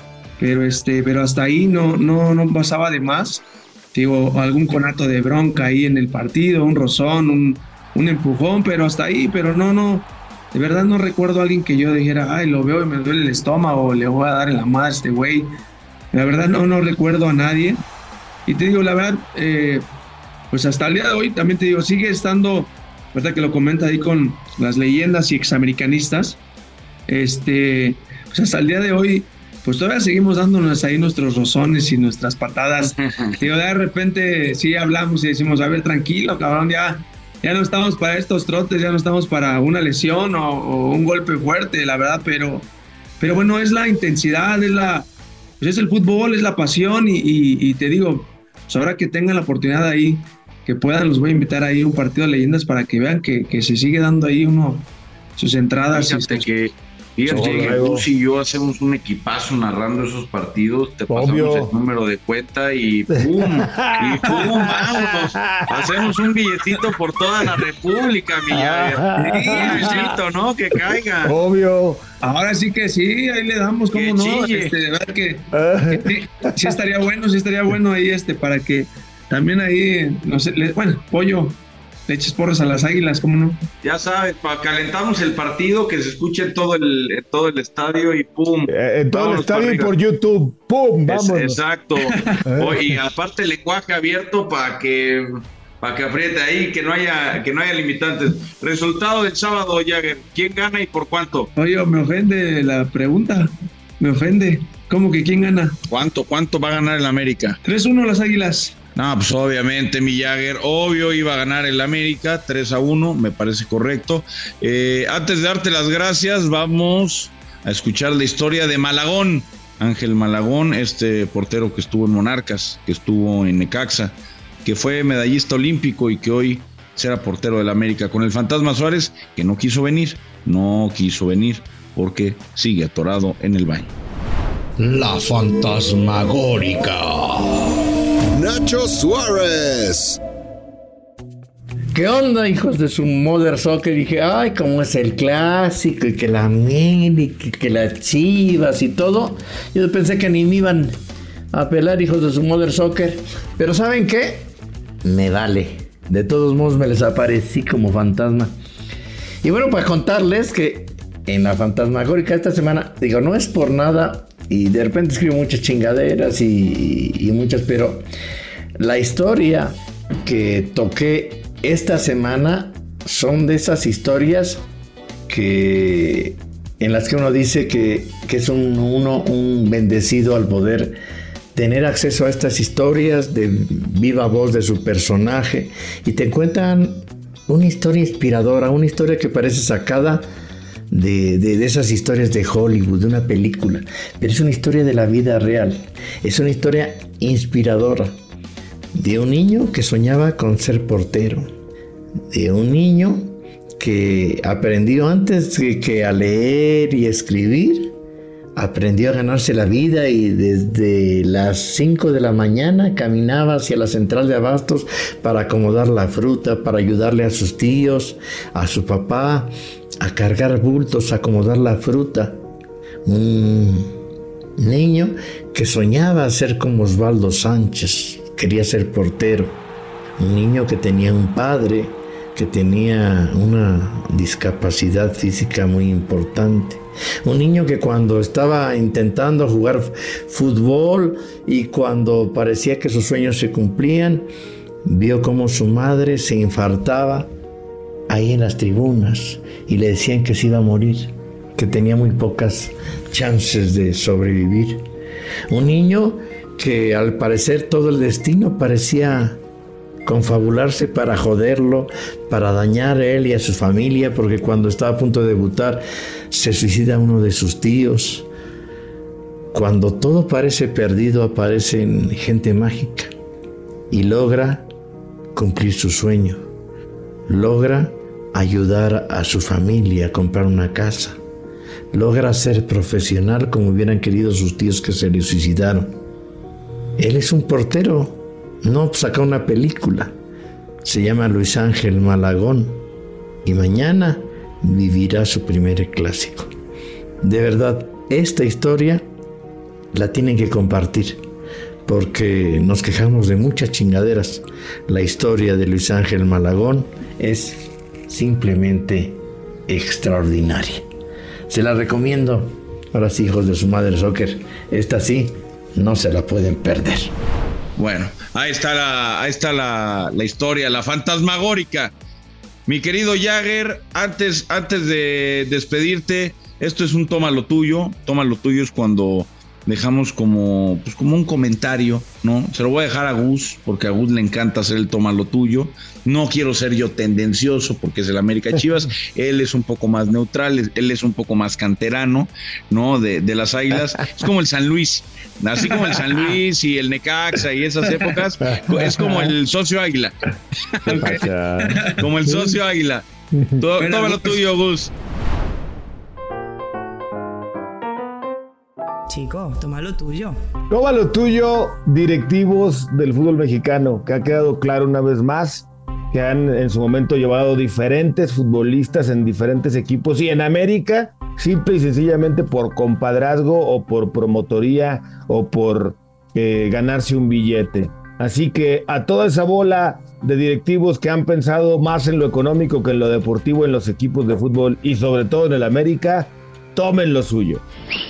Speaker 7: hasta ahí no pasaba de más. Te digo, algún conato de bronca ahí en el partido, un rozón, un empujón, pero hasta ahí, pero no. De verdad no recuerdo a alguien que yo dijera, ay, lo veo y me duele el estómago, o le voy a dar en la madre a este güey. La verdad no recuerdo a nadie. Y te digo, la verdad, pues hasta el día de hoy, también te digo, sigue estando, verdad que lo comenta ahí con las leyendas y examericanistas, pues hasta el día de hoy, pues todavía seguimos dándonos ahí nuestros rozones y nuestras patadas. Digo, de repente sí hablamos y decimos, a ver, tranquilo, cabrón, ya no estamos para estos trotes, ya no estamos para una lesión o un golpe fuerte, la verdad, pero bueno, es la intensidad, pues es el fútbol, es la pasión y te digo, pues ahora que tengan la oportunidad ahí, que puedan, los voy a invitar ahí a un partido de leyendas para que vean que se sigue dando ahí sus entradas.
Speaker 6: Fíjate que Gus y yo hacemos un equipazo narrando esos partidos, te pasamos el número de cuenta y ¡pum! ¡Vámonos! Hacemos un billetito por toda la República, mi Jagger. Sí, billetito, ¿no? Que caiga.
Speaker 8: Obvio.
Speaker 7: Ahora sí que sí, ahí le damos, ¿cómo no? De verdad que sí estaría bueno ahí para que también ahí, no sé, bueno, Pollo, le eches porras a las Águilas, ¿cómo no?
Speaker 6: Ya sabes, calentamos el partido, que se escuche en todo el estadio y ¡pum!
Speaker 8: En todo el estadio y por YouTube, ¡pum! ¡Vamos!
Speaker 6: Exacto. Y aparte el lenguaje abierto para que apriete ahí, que no haya limitantes. Resultado del sábado, Jagger, ¿quién gana y por cuánto?
Speaker 7: Oye, me ofende la pregunta, me ofende. ¿Cómo que quién gana?
Speaker 6: ¿Cuánto va a ganar el América?
Speaker 7: 3-1 las Águilas.
Speaker 6: No, pues obviamente, mi Jagger, obvio iba a ganar el América, 3-1, me parece correcto. Antes de darte las gracias, vamos a escuchar la historia de Malagón, Ángel Malagón, este portero que estuvo en Monarcas, que estuvo en Necaxa, que fue medallista olímpico y que hoy será portero del América, con el Fantasma Suárez, que no quiso venir porque sigue atorado en el baño.
Speaker 5: La fantasmagórica. Nacho Suárez.
Speaker 11: ¿Qué onda, hijos de su Mother Soccer? Dije, ay, cómo es el clásico, y que la América, y que las Chivas y todo. Yo pensé que ni me iban a pelar, hijos de su Mother Soccer. Pero ¿saben qué? Me vale. De todos modos me les aparecí como fantasma. Y bueno, para contarles que en la fantasmagórica esta semana, digo, no es por nada, y de repente escribo muchas chingaderas y muchas, pero la historia que toqué esta semana son de esas historias que en las que uno dice que es un bendecido al poder tener acceso a estas historias de viva voz de su personaje, y te cuentan una historia inspiradora, una historia que parece sacada de esas historias de Hollywood, de una película, pero es una historia de la vida real, es una historia inspiradora de un niño que soñaba con ser portero, de un niño que aprendió antes que a leer y escribir, aprendió a ganarse la vida, y desde las 5 de la mañana caminaba hacia la central de abastos para acomodar la fruta, para ayudarle a sus tíos, a su papá, a cargar bultos, a acomodar la fruta. Un niño que soñaba ser como Osvaldo Sánchez, quería ser portero. Un niño que tenía un padre que tenía una discapacidad física muy importante. Un niño que cuando estaba intentando jugar fútbol y cuando parecía que sus sueños se cumplían, vio cómo su madre se infartaba ahí en las tribunas y le decían que se iba a morir, que tenía muy pocas chances de sobrevivir. Un niño que al parecer todo el destino parecía confabularse para joderlo, para dañar a él y a su familia, porque cuando estaba a punto de debutar se suicida uno de sus tíos. Cuando todo parece perdido, aparecen gente mágica y logra cumplir su sueño, logra ayudar a su familia a comprar una casa, logra ser profesional como hubieran querido sus tíos que se le suicidaron. Él es un portero, no saca una película, se llama Luis Ángel Malagón y mañana vivirá su primer clásico. De verdad, esta historia la tienen que compartir porque nos quejamos de muchas chingaderas. La historia de Luis Ángel Malagón es simplemente extraordinaria. Se la recomiendo a los hijos de su madre soccer. Esta sí, no se la pueden perder.
Speaker 6: Bueno, ahí está la historia, la fantasmagórica. Mi querido Jagger, antes de despedirte, esto es un toma lo tuyo. Toma lo tuyo es cuando dejamos como un comentario, ¿no? Se lo voy a dejar a Gus, porque a Gus le encanta hacer el toma lo tuyo. No quiero ser yo tendencioso porque es el América Chivas. Él es un poco más neutral, él es un poco más canterano, ¿no? De las Águilas. Es como el San Luis. Así como el San Luis y el Necaxa y esas épocas, es como el socio Águila. ¿Okay? Como el socio Águila. Toma lo tuyo, Gus.
Speaker 12: Chico, toma lo tuyo.
Speaker 8: Toma lo tuyo, directivos del fútbol mexicano, que ha quedado claro una vez más que han en su momento llevado diferentes futbolistas en diferentes equipos y en América, simple y sencillamente por compadrazgo o por promotoría o por ganarse un billete. Así que a toda esa bola de directivos que han pensado más en lo económico que en lo deportivo en los equipos de fútbol y sobre todo en el América, tomen lo suyo.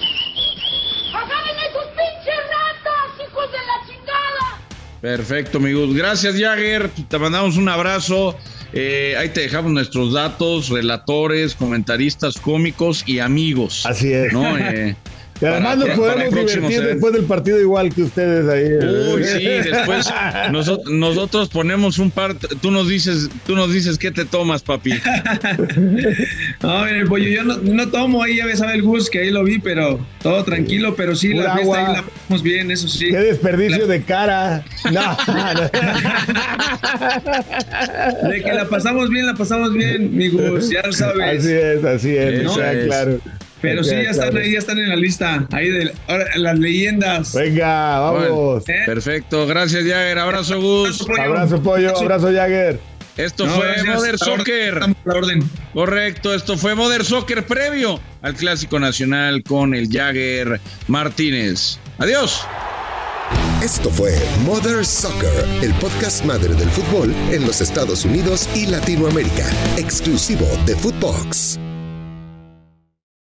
Speaker 6: Perfecto, amigos. Gracias, Jagger. Te mandamos un abrazo. Ahí te dejamos nuestros datos, relatores, comentaristas, cómicos y amigos.
Speaker 8: Así es.
Speaker 6: ¿No?
Speaker 8: Y además nos podemos divertir después del partido igual que ustedes ahí.
Speaker 6: Uy, sí, después nosotros ponemos un par. Tú nos dices qué te tomas, papi.
Speaker 7: No, mire, pollo, yo no tomo, ahí ya sabe el Gus, que ahí lo vi, pero todo tranquilo, pero sí, la fiesta ahí la pasamos bien, eso sí.
Speaker 8: Qué desperdicio de cara. No.
Speaker 7: De que la pasamos bien, mi Gus, ya lo sabes.
Speaker 8: Así es, ¿no? Claro.
Speaker 7: Pero sí, ya están en la lista, ahí de las leyendas.
Speaker 8: Venga, vamos.
Speaker 6: Bueno, perfecto, gracias, Jagger. Abrazo, Gus.
Speaker 8: Abrazo, pollo. Abrazo, Jagger.
Speaker 6: Esto fue Mother Soccer. Correcto, esto fue Mother Soccer previo al Clásico Nacional con el Jagger Martínez. Adiós.
Speaker 5: Esto fue Mother Soccer, el podcast madre del fútbol en los Estados Unidos y Latinoamérica, exclusivo de Footbox.